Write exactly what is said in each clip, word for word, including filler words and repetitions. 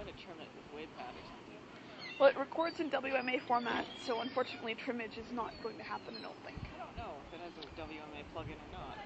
gotta trim it with WavePad or something. Well, it records in W M A format, so unfortunately trimmage is not going to happen, I don't think. I don't know if it has a W M A plugin or not.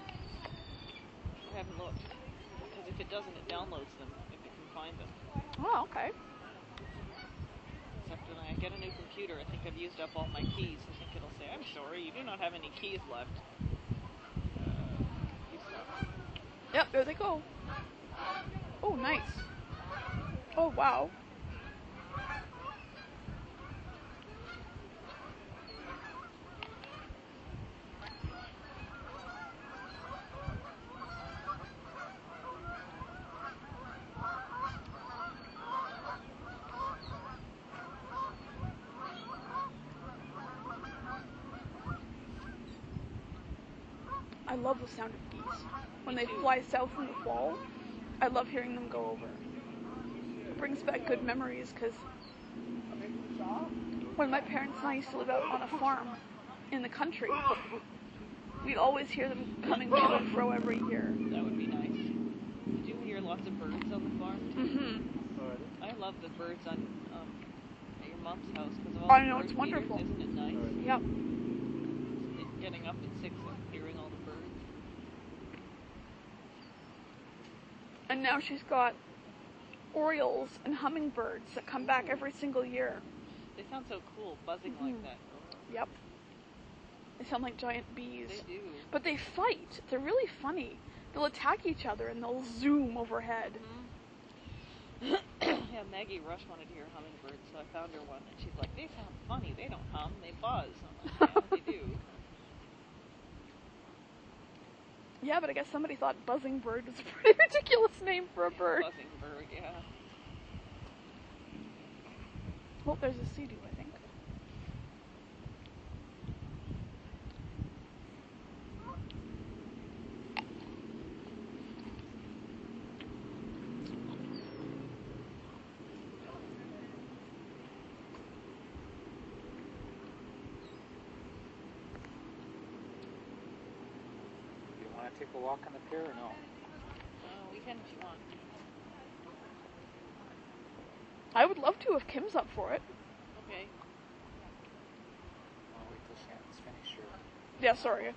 I haven't looked. Because if it doesn't, it downloads them, if it can find them. Oh, okay. Except when I get a new computer, I think I've used up all my keys. I think it'll say, I'm sorry, you do not have any keys left. Uh, key stuff. Yep, there they go. Oh, nice. Oh, wow. I love the sound of geese. When they fly south in the fall, I love hearing them go over. It brings back good memories, because when my parents and I used to live out on a farm in the country, we'd always hear them coming to and fro every year. That would be nice. Did you hear lots of birds on the farm? Mm-hmm. I love the birds on um, at your mom's house because of all I the know, bird it's wonderful. feeders. Isn't it nice? Yep. It's getting up at six and hearing all the birds. And now she's got orioles and hummingbirds that come back every single year. They sound so cool, buzzing Mm-hmm. like that. Yep. They sound like giant bees. They do. But they fight. They're really funny. They'll attack each other and they'll zoom overhead. Mm-hmm. Yeah, Maggie Rush wanted to hear hummingbirds, so I found her one, and she's like, they sound funny. They don't hum, they buzz. I'm like, yeah, they do. Yeah, but I guess somebody thought buzzing bird was a pretty ridiculous name for a Yeah, bird. buzzing bird, yeah. Oh, there's a sea-doo, I think. Want to take a walk on the pier or no? Uh, we can if you want. I would love to if Kim's up for it. Okay. I'll wait till Shannon's finished her. Yeah, sorry.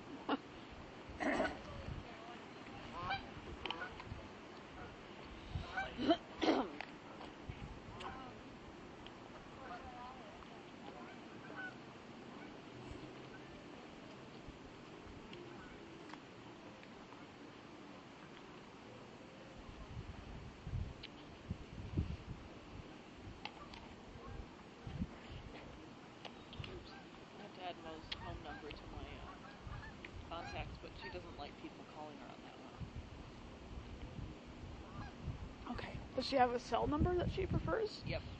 Add Mo's home number to my uh, contacts, but she doesn't like people calling her on that one. Okay. Does she have a cell number that she prefers? Yep.